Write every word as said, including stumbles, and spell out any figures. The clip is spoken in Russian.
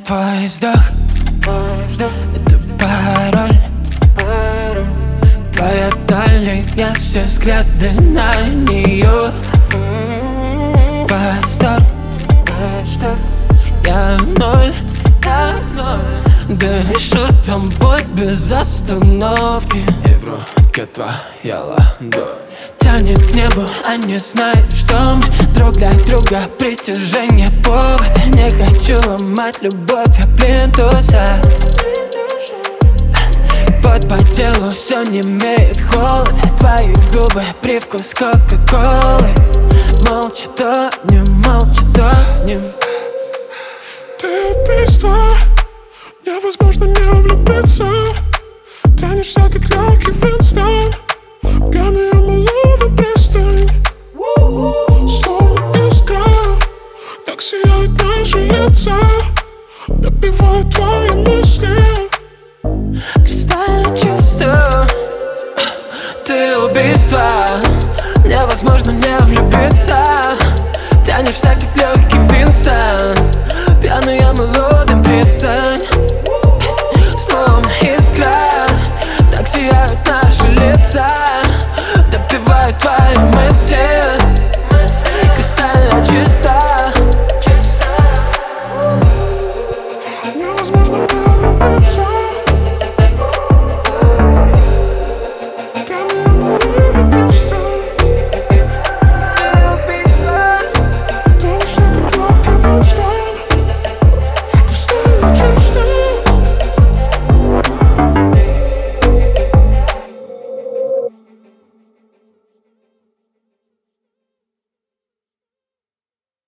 Твой вздох, это пароль. Твоя талия, все взгляды на нее. Восторг, я в ноль, я в ноль. Дышу тобой без остановки. И в руке твоя ладонь тянет к небу, а не знает, что мы друг для друга притяжение, повод. Не хочу ломать любовь, я плинтуса. Пот по телу, все не имеет холода. Твои губы, привкус кока-колы. Молча тонем, молча тонем. Ты убийство, невозможно не влюбиться. Тянешься, как легкий Винстон. Пьяные мы ловим пристань. Словно искра, так сияют наши лица. Добивают твои мысли. Кристально чисто. Ты убийство, невозможно не влюбиться. Тянешься, как легкий Винстон. Пьяные мы ловим пристань. Словно искра, так сияют наши лица. Допивают твои мысли.